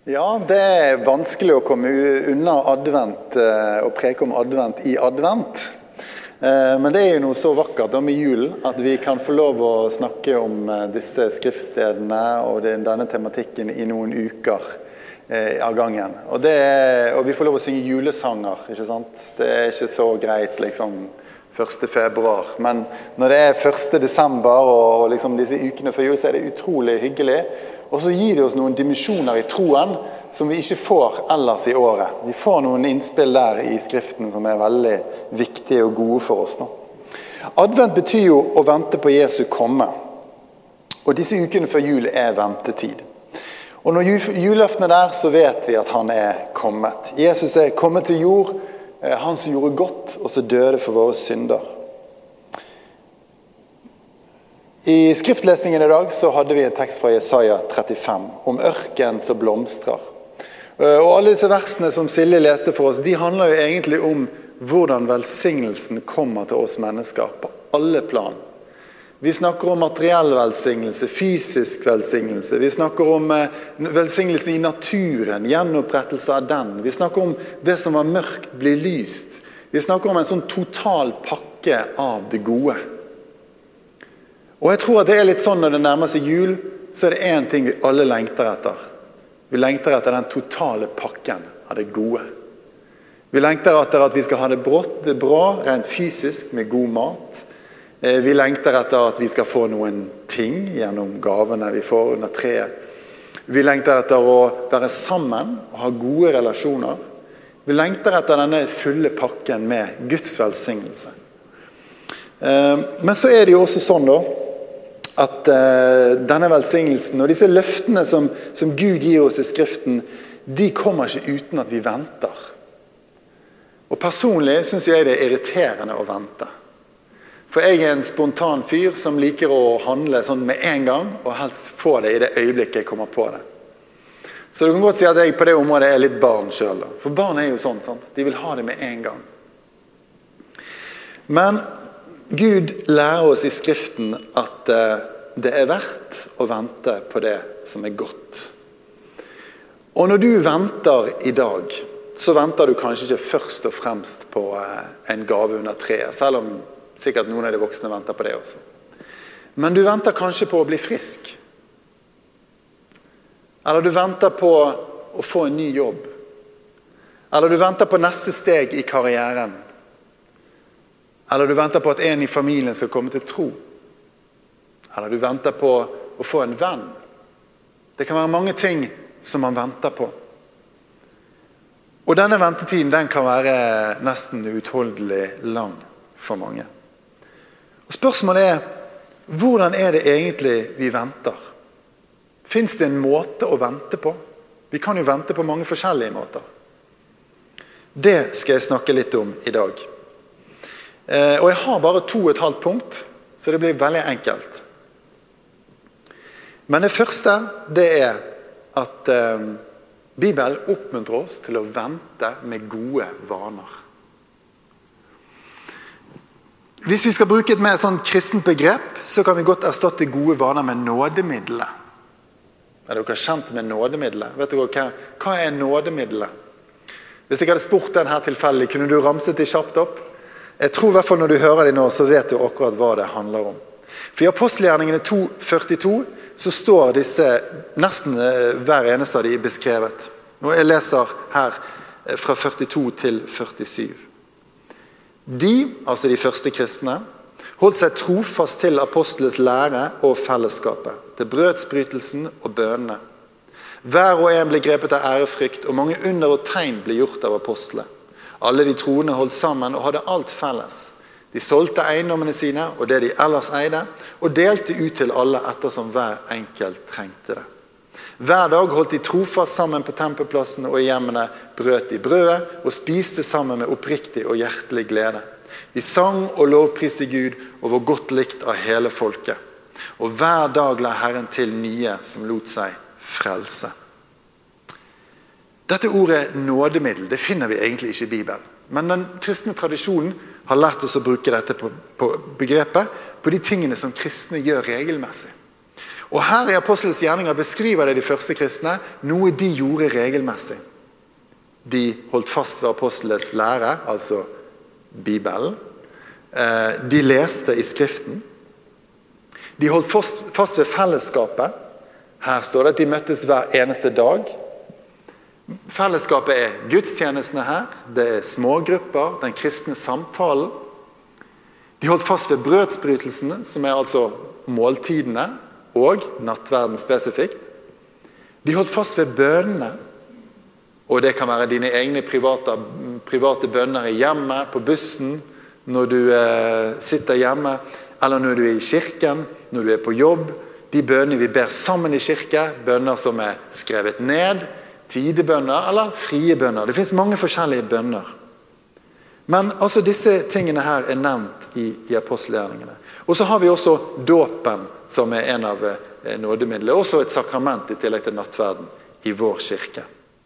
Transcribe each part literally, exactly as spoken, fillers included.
Ja, det er vanskelig å komme unna advent og preke om advent i advent. Men det er jo noe så vakkert om i julen at vi kan få lov å snakke om disse skriftstedene og denne tematikken i noen uker av gangen. Og, det er, og vi får lov å synge julesanger, ikke sant? Det er ikke så greit liksom første februar. Men når det er første desember og liksom disse ukene før jul, så er det utrolig hyggelig. Og så gir det oss noen dimensjoner i troen som vi ikke får ellers i året. Vi får noen innspill der i skriften som er veldig viktige og gode for oss. Da. Advent betyr jo å vente på Jesu komme. Og disse ukene før jul er ventetid. Og når juløftene er der, så vet vi at han er kommet. Jesus er kommet til jord, han som gjorde godt, og så døde for våre synder. I skriftlesningen i dag så hadde vi en tekst fra Jesaja trettifem om ørken som blomstrer. Og alle disse versene som Silje leste for oss, de handler jo egentlig om hvordan velsignelsen kommer til oss mennesker på alle plan. Vi snakker om materiell velsignelse, fysisk velsignelse. Vi snakker om velsignelse i naturen, gjenopprettelse av den. Vi snakker om det som var mørkt blir lyst. Vi snakker om en sånn total pakke av det gode. Og jeg tror at det er litt sånn når det nærmer seg jul, så er det en ting vi alle lengter etter. Vi lengter etter den totale pakken av det gode. Vi lengter etter at vi skal ha det brått, det bra, rent fysisk, med god mat. Vi lengter etter at vi skal få noen ting gjennom gavene vi får under treet. Vi lengter etter å være sammen og ha gode relasjoner. Vi lengter etter denne fulle pakken med Guds velsignelse. Men så er det jo også sånn da, at uh, denne velsignelsen og disse løftene som, som Gud gir oss i skriften, de kommer ikke uten at vi venter. Og personlig synes jeg det er irriterende å vente. For jeg er en spontan fyr som liker å handle sånn med en gang, og helst få det i det øyeblikket jeg kommer på det. Så du kan godt si at jeg på det området er litt barn selv. Da. For barn er jo sånn, sant? De vil ha det med en gang. Men Gud lærer oss i skriften at det er verdt å vente på det som er godt. Og når du venter i dag, så venter du kanskje ikke først og fremst på en gave under treet, selv om sikkert noen av de voksne venter på det også. Men du venter kanskje på å bli frisk. Eller du venter på å få en ny jobb. Eller du venter på neste steg i karrieren. Eller du venter på at en i familien skal komme til tro. Eller du venter på å få en venn. Det kan være mange ting som man venter på. Og denne ventetiden den kan være nesten uutholdelig lang for mange. Og spørsmålet er, hvordan er det egentlig vi venter? Finns det en måte å vente på? Vi kan jo vente på mange forskjellige måter. Det skal jeg snakke litt om i dag. Og jeg har bare to og et halvt punkt, så det blir veldig enkelt. Men det første, det er at eh, Bibelen oppmuntrer oss til å vente med gode vaner. Hvis vi skal bruke et mer sånn kristent begrep, så kan vi godt erstatte gode vaner med nådemiddelet. Er dere kjent med nådemiddelet? Vet dere hva, hva er nådemiddelet? Hvis jeg hadde spurt den her tilfeldig, kunne du ramset det kjapt opp? Jeg tror i hvert fall når du hører det nå, så vet du akkurat hva det handler om. For i Apostelgjerningene to førtito så står disse nesten hver eneste av de beskrevet. Og jeg leser her fra førtito til førtisyv. De, altså de første kristne, holdt seg trofast til apostles lære og fellesskapet, til brødsbrytelsen og bønene. Hver og en ble grepet av ærefrykt, og mange under og tegn ble gjort av apostle. Alle de troende holdt sammen og hadde alt felles. De solgte eiendommene sine og det de ellers eide, og delte ut til alle ettersom hver enkelt trengte det. Hver dag holdt de trofast sammen på tempelplassen og i hjemmene, brøt de brødet og spiste sammen med oppriktig og hjertelig glede. De sang og lovpriste Gud og var godt likt av hele folket. Og hver dag la Herren til nye som lot seg frelse. Dette ordet nådemiddel, det finner vi egentlig ikke i Bibelen. Men den kristne tradisjonen har lært oss å bruke dette på, på begrepet, på de tingene som kristne gjør regelmessig. Og her i Apostelens gjerninger beskriver det de første kristne, noe de gjorde regelmessig. De holdt fast ved apostlenes lære, altså Bibelen. De leste i skriften. De holdt fast ved fellesskapet. Her står det at de møttes hver eneste dag. Fellesskapet er gudstjenestene her, det er smågrupper, den kristne samtalen. De holdt fast ved brødsbrytelsene, som er altså måltidene, og nattverden spesifikt. De holdt fast ved bønnene, og det kan være dine egne private, private bønner i hjemmet, på bussen, når du eh, sitter hjemme, eller når du er i kirken, når du er på jobb. De bønner vi ber sammen i kirke, bønner som er skrevet ned, tidebønner eller frie bønner. Det finnes mange forskjellige bønner. Men altså disse tingene her er nevnt i, i apostelgjerningene. Og så har vi også dåpen, som er en av eh, nådemidlene, også et sakrament i tillegg til nattverden i vår kirke.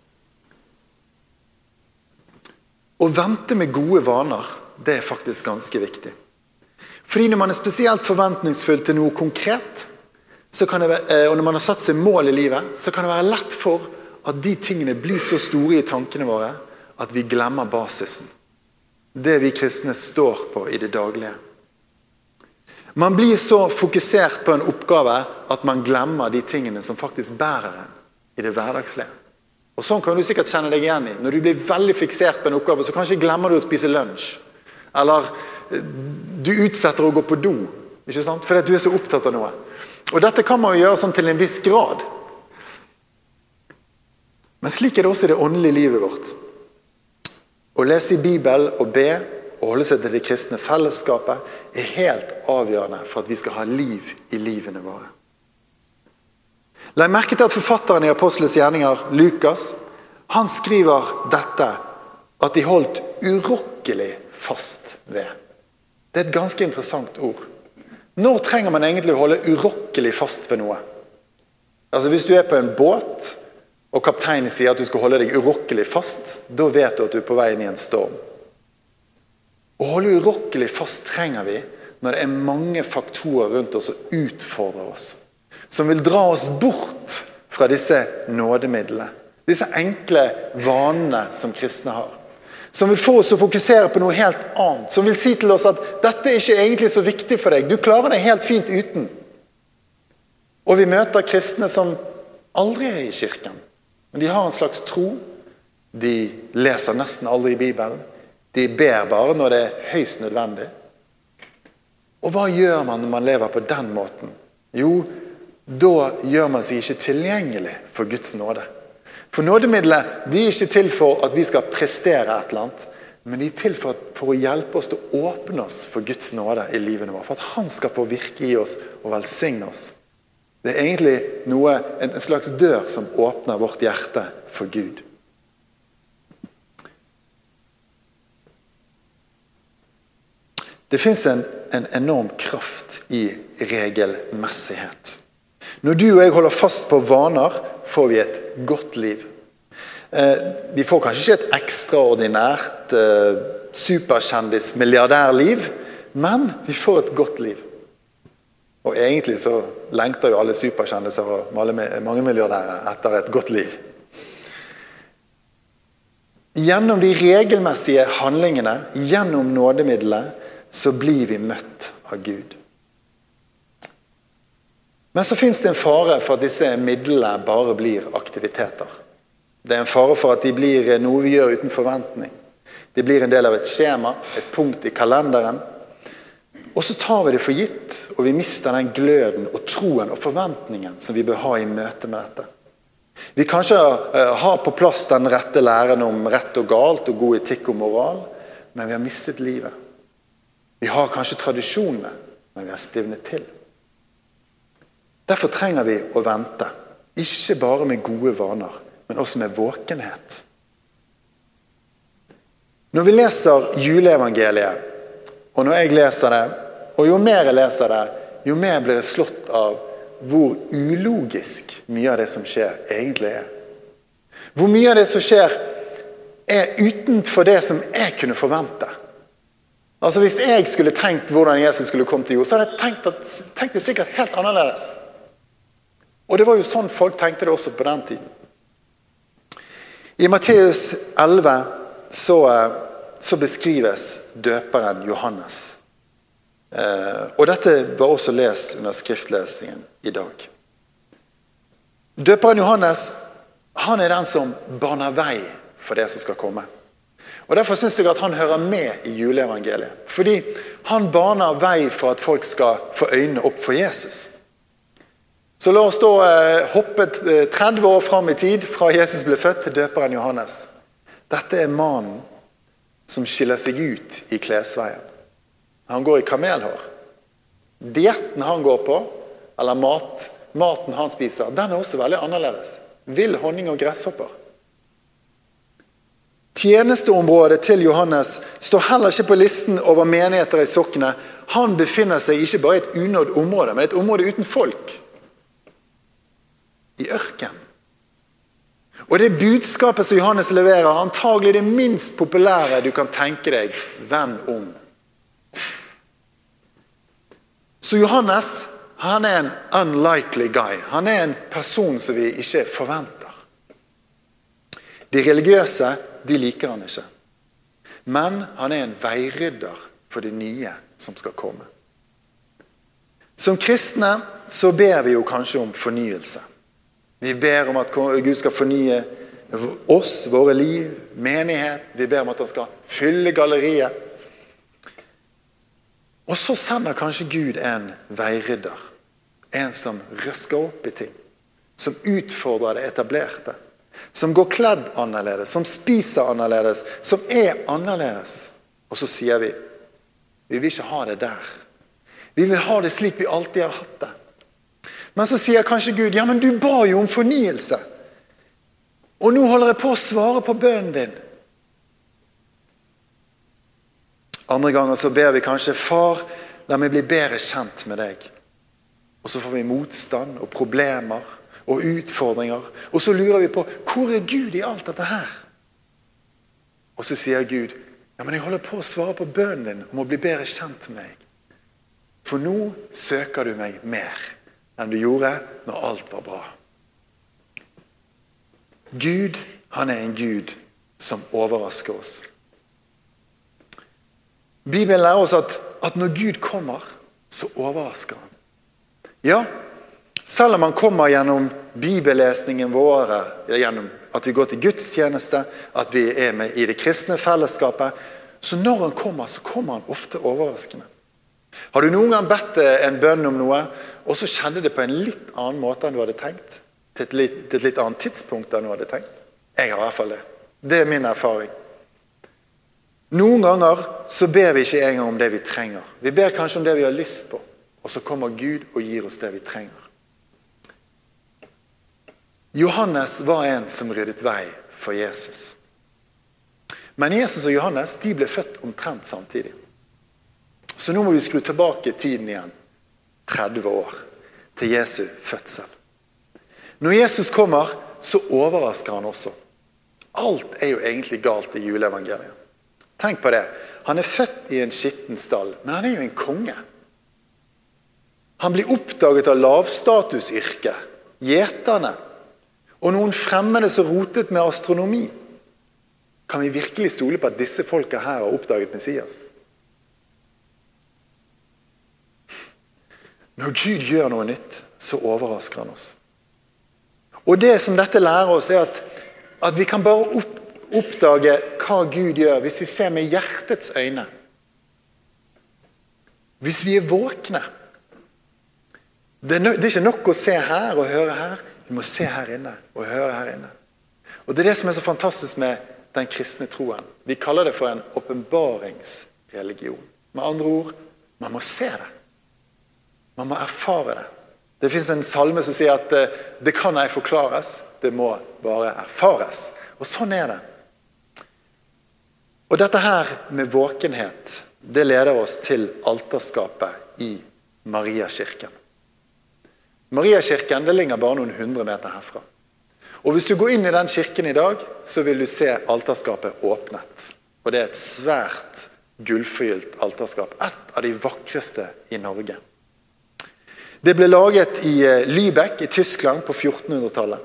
Å vente med gode vaner, det er faktisk ganske viktig. Fordi når man er spesielt forventningsfull til noe konkret, så kan det være, og når man har satt seg mål i livet, så kan det være lett for at de tingene blir så store i tankene våre, at vi glemmer basisen. Det vi kristne står på i det daglige. Man blir så fokusert på en oppgave, at man glemmer de tingene som faktisk bærer en i det hverdagslige. Og sånn kan du sikkert kjenne deg igjen i. Når du blir veldig fiksert på en oppgave, så kanskje glemmer du å spise lunsj. Eller du utsetter å gå på do, ikke sant? Fordi du er så opptatt av noe. Og dette kan man jo gjøre sånn til en viss grad. Men slik er det også i det åndelige livet vårt. Å lese i Bibelen og be, og holde seg til det kristne fellesskapet, er helt avgjørende for at vi skal ha liv i livene våre. La merke til at forfatteren i Apostlenes gjerninger, Lukas, han skriver dette, at de holdt urokkelig fast ved. Det er et ganske interessant ord. Når trenger man egentlig å holde urokkelig fast ved noe? Altså hvis du er på en båt, og kapteinen sier at du skal holde deg urokkelig fast, da vet du at du er på vei inn i en storm. Å holde urokkelig fast trenger vi når det er mange faktorer rundt oss og utfordrer oss, som vil dra oss bort fra disse nådemidlene, disse enkle vanene som kristne har, som vil få oss å fokusere på noe helt annet, som vil si til oss at dette er ikke egentlig så viktig for deg, du klarer deg helt fint uten. Og vi møter kristne som aldri er i kirken, men de har en slags tro, de leser nesten aldri i Bibelen, de ber bare når det er høyst nødvendig. Og hva gjør man når man lever på den måten? Jo, da gjør man seg ikke tilgjengelig for Guds nåde. For nådemiddelet, de er ikke til for at vi skal prestere et eller annet, men de er til for, for å hjelpe oss til å åpne oss for Guds nåde i livene våre, for at han skal få virke i oss og velsigne oss. Det er egentlig noe, en slags dør som åpner vårt hjerte for Gud. Det finnes en, en enorm kraft i regelmessighet. Når du og jeg holder fast på vaner, får vi et godt liv. Eh, vi får kanskje ikke et ekstraordinært eh, superkjendis milliardærliv, men vi får et godt liv. Og egentlig så lengter jo alle superkjendiser og mange milliardærer etter et godt liv. Gjennom de regelmessige handlingene, gjennom nådemiddelet, så blir vi møtt av Gud. Men så finnes det en fare for at disse midlene bare blir aktiviteter. Det er en fare for at de blir noe vi gjør uten forventning. De blir en del av et skjema, et punkt i kalenderen. Og så tar vi det for gitt, og vi mister den gløden og troen og forventningen som vi bør ha i møte med dette. Vi kanskje har på plass den rette læren om rett og galt og god etikk og moral, men vi har mistet livet. Vi har kanskje tradisjonene, men vi har stivnet til. Derfor trenger vi å vente, ikke bare med gode vaner, men også med våkenhet. Når vi leser juleevangeliet, og når jeg leser det, og jo mer jeg leser det, jo mer blir jeg slått av hvor ulogisk mye av det som skjer egentlig er. Hvor mye av det som skjer er utenfor det som jeg kunne forvente. Altså hvis jeg skulle tenkt hvordan Jesus skulle komme til jord, så hadde jeg tenkt, at, tenkt det sikkert helt annerledes. Og det var jo sånn folk tenkte det også på den tiden. I Matteus elleve så, så beskrives døperen Johannes. Eh, og dette var også lest under skriftlesningen i dag. Døperen Johannes, han er den som baner vei for det som skal komme. Og derfor synes jeg at han hører med i juleevangeliet. Fordi han baner vei for at folk skal få øynene opp for Jesus. Så la oss da eh, hoppe tretti år frem i tid fra Jesus ble født til døperen Johannes. Dette er mannen som skiller seg ut i klesveien. Han går i kamelhår. Dietten han går på, eller mat, maten han spiser, den er også veldig annerledes. Vill honning og gresshopper. Tjenesteområdet til Johannes står heller ikke på listen over menigheter i sokkene. Han befinner seg ikke bare i et unådd område, men et område uten folk. I ørken. Og det budskapet som Johannes leverer, er antagelig det minst populære du kan tenke deg venn om. Så Johannes, han er en unlikely guy. Han er en person som vi ikke forventer. De religiøse, de liker han ikke. Men han er en veirydder for det nye som skal komme. Som kristne så ber vi jo kanskje om fornyelse. Vi ber om at Gud skal fornye oss, våre liv, menighet. Vi ber om at han skal fylle galleriet. Og så sender kanskje Gud en veirydder. En som røsker opp i ting. Som utfordrer det etablerte. Som går kledd annerledes. Som spiser annerledes. Som er annerledes. Og så sier vi, vi vil ikke ha det der. Vi vil ha det slik vi alltid har hatt det. Men så sier kanskje Gud, ja, men du ba jo om fornyelse. Og nå holder jeg på å svare på bønnen din. Andre ganger så ber vi kanskje, far, la meg bli bedre kjent med deg. Og så får vi motstand og problemer og utfordringer. Og så lurer vi på, hvor er Gud i alt dette her? Og så sier Gud, ja, men jeg holder på å svare på bønnen din om å bli bedre kjent med meg. For nå søker du meg mer enn du gjorde når alt var bra. Gud, han er en Gud som overrasker oss. Bibelen lærer oss at, at når Gud kommer, så overrasker han. Ja, selv om han kommer gjennom bibellesningen våre, gjennom at vi går til gudstjeneste, at vi er med i det kristne fellesskapet, så når han kommer, så kommer han ofte overraskende. Har du noen gang bedt en bønn om noe, og så skjedde det på en litt annen måte enn du hadde tenkt? Til et litt, til et litt annet tidspunkt enn du hadde tenkt? Jeg har i hvert fall det. Det er min erfaring. Noen ganger så ber vi ikke engang om det vi trenger. Vi ber kanskje om det vi har lyst på, og så kommer Gud og gir oss det vi trenger. Johannes var en som ryddet vei for Jesus. Men Jesus og Johannes, de ble født omtrent samtidig. Så nå må vi skru tilbake tiden igjen. tretti år til Jesu fødsel. Når Jesus kommer, så overrasker han også. Alt er jo egentlig galt i juleevangeliet. Tenk på det. Han er født i en skitten stall, men han er jo en konge. Han blir oppdaget av lavstatusyrke, gjeterne, og noen fremmede som rotet med astronomi. Kan vi virkelig stole på at disse folka her har oppdaget Messias? Når Gud gjør noe nytt, så overrasker han oss. Og det som dette lærer oss er at, at vi kan bare opp, oppdage hva Gud gjør hvis vi ser med hjertets øyne. Hvis vi er våkne. Det er, no, det er ikke nok å se her og høre her. Vi må se her inne og høre her inne. Og det er det som er så fantastisk med den kristne troen. Vi kaller det for en åpenbaringsreligion. Med andre ord, man må se det. Man må erfare det. Det finnes en salme som sier at det kan ei forklares, det må bare erfares. Og sånn er det. Og dette her med våkenhet, det leder oss til alterskapet i Mariakirken. Mariakirken, det ligger bare noen hundre meter herfra. Og hvis du går inn i den kirken i dag, så vil du se alterskapet åpnet. Og det er et svært gullforgylt alterskap, et av de vakreste i Norge. Det ble laget i Lübeck i Tyskland på fjortenhundretallet.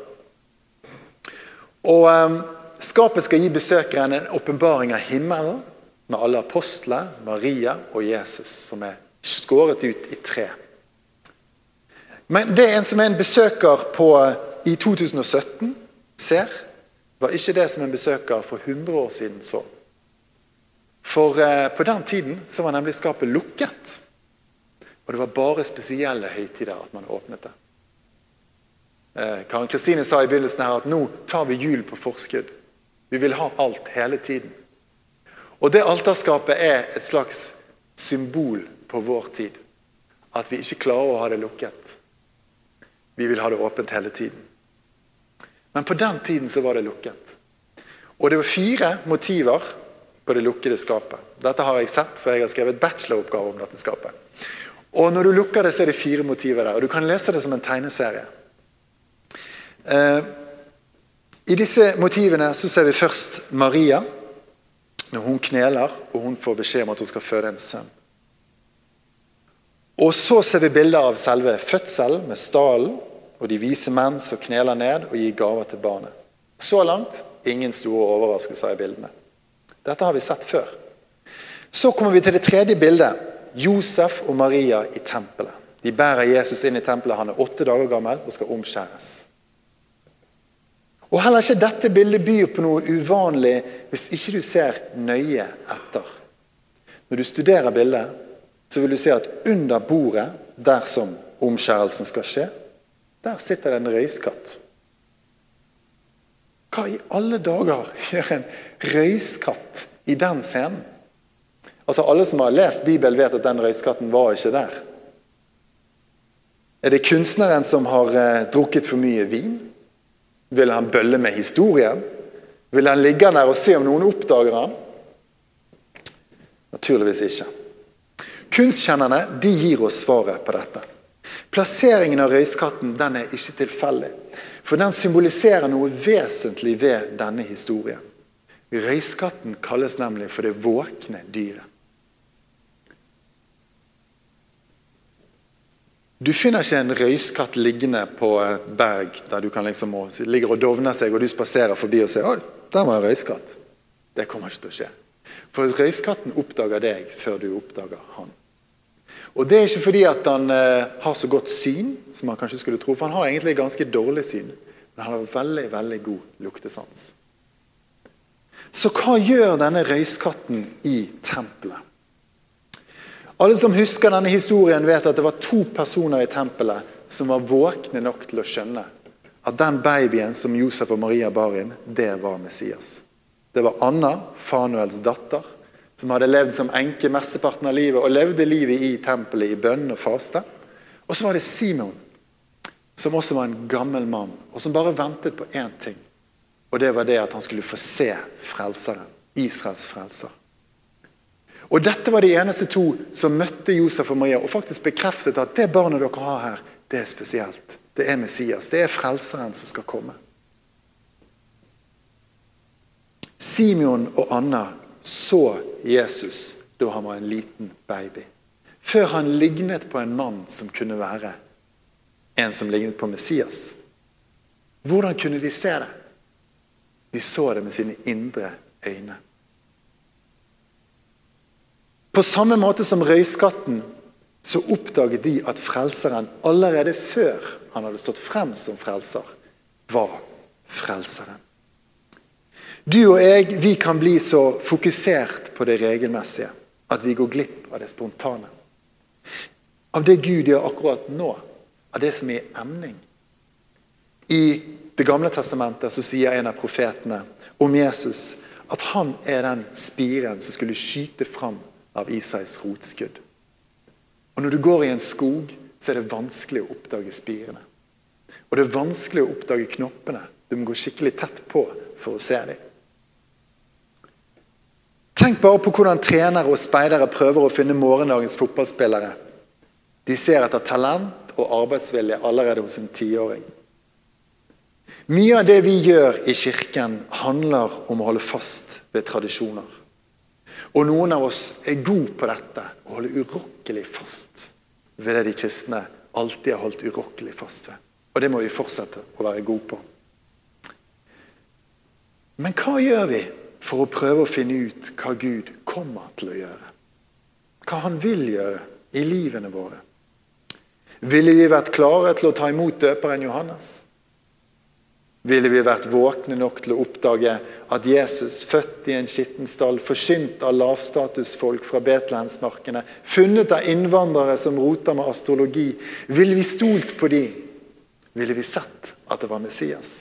Og um, skapet skal gi besøkeren en åpenbaring av himmelen, med alle apostler, Maria og Jesus, som er skåret ut i tre. Men det en som er en besøker på, i to tusen og sytten ser, var ikke det som en besøker for hundre år siden så. For uh, på den tiden så var nemlig skapet lukket. Og det var bare spesielle høytider at man åpnet det. Eh, Karen Kristine sa i begynnelsen her at nå tar vi jul på forskudd. Vi vil ha alt hele tiden. Og det alterskapet er et slags symbol på vår tid. At vi ikke klarer å ha det lukket. Vi vil ha det åpent hele tiden. Men på den tiden så var det lukket. Og det var fire motiver på det lukkede skapet. Dette har jeg sett, for jeg har skrevet bacheloroppgave om dette skapet. Og når du lukker det, så er det fire motiver der, og du kan lese det som en tegneserie. Eh, I disse motivene så ser vi først Maria, når hun kneler, og hun får beskjed om at hun skal føde en sønn. Og så ser vi bilder av selve fødselen med stallen, og de vise menn som kneler ned og gir gaver til barnet. Så langt, ingen store overraskelser i bildene. Dette har vi sett før. Så kommer vi til det tredje bildet, Josef og Maria i tempelet. De bærer Jesus inn i tempelet, han er åtte dager gammel og skal omskjæres. Og heller ikke dette bildet byr på noe uvanlig hvis ikke du ser nøye etter. Når du studerer bildet, så vil du se at under bordet, der som omskjærelsen skal skje, der sitter det en røyskatt. Hva i alle dager gjør en røyskatt i den scenen? Altså alle som har lest Bibelen vet at den røyskatten var ikke der. Er det kunstneren som har eh, drukket for mye vin? Vil han bølle med historien? Vil han ligge der og se om noen oppdager han? Naturligvis ikke. Kunstkjennerne, de gir oss svaret på dette. Plasseringen av røyskatten, den er ikke tilfeldig. For den symboliserer noe vesentlig ved denne historien. Røyskatten kalles nemlig for det våkne dyret. Du finner ikke en røyskatt liggende på et berg, der du kan liksom ligge og dovne seg, og du spaserer forbi og sier, oi, der var en røyskatt. Det kommer ikke til å skje. For røyskatten oppdager deg før du oppdager han. Og det er ikke fordi at han eh, har så godt syn, som man kanskje skulle tro, for han har egentlig ganske dårlig syn, men han har veldig, veldig god luktesans. Så hva gjør denne røyskatten i tempelet? Alle som husker denne historien vet at det var to personer i tempelet som var våkne nok til å skjønne at den babyen som Josef og Maria bar inn, det var Messias. Det var Anna, Fanuels datter, som hadde levd som enke mesteparten av livet, og levde livet i tempelet i bønn og faste. Og så var det Simon, som også var en gammel mann, og som bare ventet på én ting. Og det var det at han skulle få se frelseren, Israels frelser. Og dette var de eneste to som møtte Josef og Maria, og faktisk bekreftet at det barnet dere har her, det er spesielt. Det er Messias, det er frelseren som skal komme. Simeon og Anna så Jesus da han var en liten baby. Før han lignet på en mann som kunne være en som lignet på Messias. Hvordan kunne de se det? De så det med sine indre øyne. På samme måte som røyskatten, så oppdaget de at frelseren allerede før han hadde stått frem som frelser, var frelseren. Du og jeg, vi kan bli så fokusert på det regelmessige, at vi går glipp av det spontane. Av det Gud gjør akkurat nå, av det som er emning. I Det gamle testamentet så sier en av profetene om Jesus at han er den spiren som skulle skyte fram av Isais rotskudd. Og når du går i en skog, så er det vanskelig å oppdage spirene. Og det er vanskelig å oppdage knoppene. Du må gå skikkelig tett på for å se dem. Tenk bare på hvordan trenere og speidere prøver å finne morgendagens fotballspillere. De ser etter talent og arbeidsvilje allerede hos en tiåring. Mye av det vi gjør i kirken handler om å holde fast ved tradisjoner. Og noen av oss er gode på dette, å holde urokkelig fast ved det de kristne alltid har holdt urokkelig fast ved. Og det må vi fortsette å være gode på. Men hva gjør vi for å prøve å finne ut hva Gud kommer til å gjøre? Hva han vil gjøre i livene våre? Ville vi vært klare til å ta imot døperen Johannes? Ville vi vært våkne nok til å oppdage at Jesus, født i en skittenstall, forsynt av lavstatusfolk fra Betlehemsmarkene, funnet av innvandrere som roter med astrologi, ville vi stolt på de? Ville vi sett at det var Messias?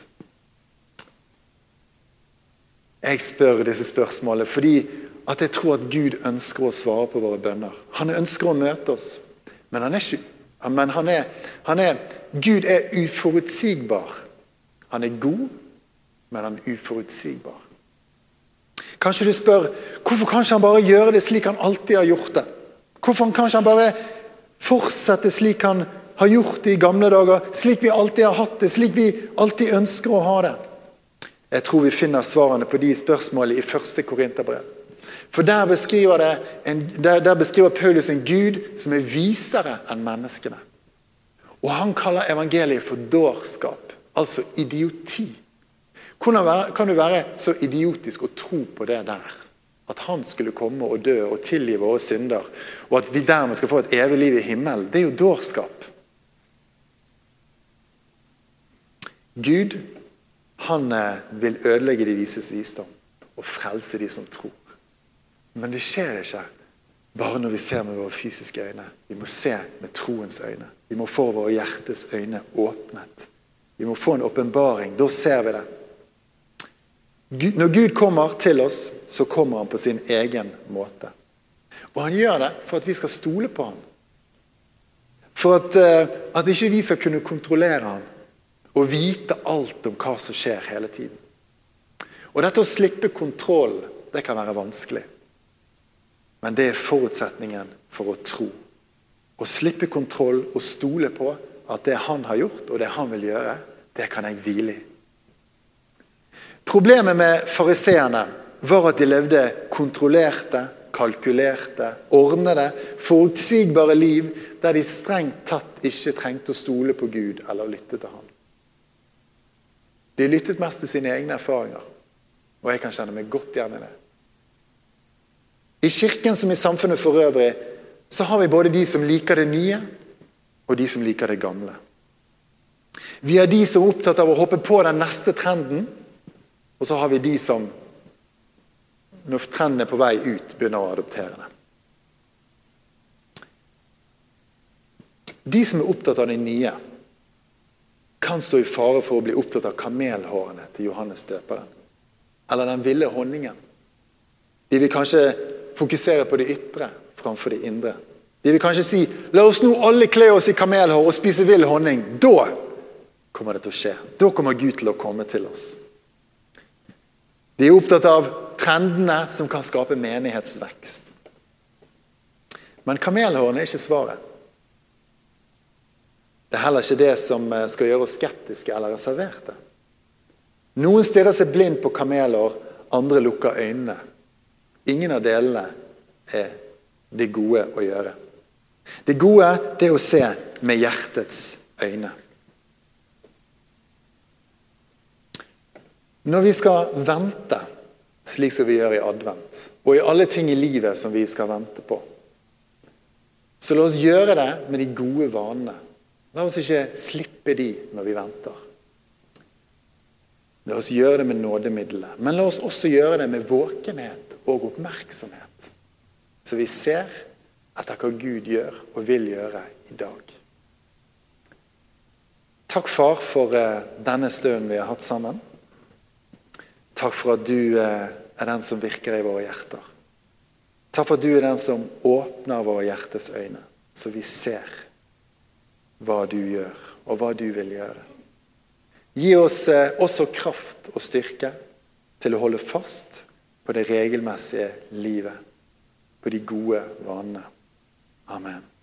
Jeg spør disse spørsmålene fordi at jeg tror at Gud ønsker å svare på våre bønner. Han ønsker å møte oss, men han er ikke, men han er, han er, Gud er uforutsigbar. Han er god, men han er uforutsigbar. Kanskje du spør, hvorfor kan ikke han bare gjøre det slik han alltid har gjort det? Hvorfor kan ikke han bare fortsette slik han har gjort det i gamle dager, slik vi alltid har hatt det, slik vi alltid ønsker å ha det? Jeg tror vi finner svarene på de spørsmålene i første Korinterbrev. For der beskriver, det en, der, der beskriver Paulus en Gud som er visere enn menneskene. Og han kaller evangeliet for dårskap. Altså idioti. Hvordan kan du være så idiotisk å tro på det der? At han skulle komme og dø og tilgi våre synder, og at vi dermed skal få et evig liv i himmelen. Det er jo dårskap. Gud, han vil ødelegge de vises visdom og frelse de som tror. Men det skjer ikke bare når vi ser med våre fysiske øyne. Vi må se med troens øyne. Vi må få våre hjertes øyne åpnet. Vi må få en åpenbaring, da ser vi det. Når Gud kommer til oss, så kommer han på sin egen måte. Og han gjør det for at vi skal stole på han. For at, at ikke vi skal kunne kontrollere han, og vite alt om hva som skjer hele tiden. Og dette å slippe kontroll, det kan være vanskelig. Men det er forutsetningen for å tro. Å slippe kontroll og stole på at det han har gjort, og det han vil gjøre, det kan jeg hvile i. Problemet med fariseerne var at de levde kontrollerte, kalkulerte, ordnede, forutsigbare liv, der de strengt tatt ikke trengte å stole på Gud eller lytte til han. De lyttet mest til sine egne erfaringer, og jeg kan kjenne meg godt igjen i det. I kirken som i samfunnet for øvrig, så har vi både de som liker det nye, og de som liker det gamle. Vi er de som er opptatt av å hoppe på den neste trenden, og så har vi de som, når trenden er på vei ut, begynner å adoptere det. De som er opptatt av det nye, kan stå i fare for å bli opptatt av kamelhårene til Johannes døperen, eller den ville honningen. De vil kanskje fokusere på det ytre framfor det indre. De vil kanskje si, la oss nå alle kle oss i kamelhår og spise vill honning. Da kommer det til å skje. Da kommer Gud til å komme til oss. De er opptatt av trendene som kan skape menighetsvekst. Men kamelhårene er ikke svaret. Det er heller ikke det som skal gjøre oss skeptiske eller reserverte. Noen stirrer seg blind på kamelhår, andre lukker øynene. Ingen av delene er det gode å gjøre. Det gode, det er å se med hjertets øyne. Når vi skal vente, slik som vi gjør i advent, og i alle ting i livet som vi skal vente på, så la oss gjøre det med de gode vanene. La oss ikke slippe de når vi venter. La oss gjøre det med nådemiddelet, men la oss også gjøre det med våkenhet og oppmerksomhet, så vi ser etter hva Gud gjør og vil gjøre i dag. Takk, far, for denne stunden vi har hatt sammen. Takk for at du er den som virker i våre hjerter. Takk for at du er den som åpner våre hjertes øyne, så vi ser hva du gjør og hva du vil gjøre. Gi oss også kraft og styrke til å holde fast på det regelmessige livet, på de gode vanene. Amen.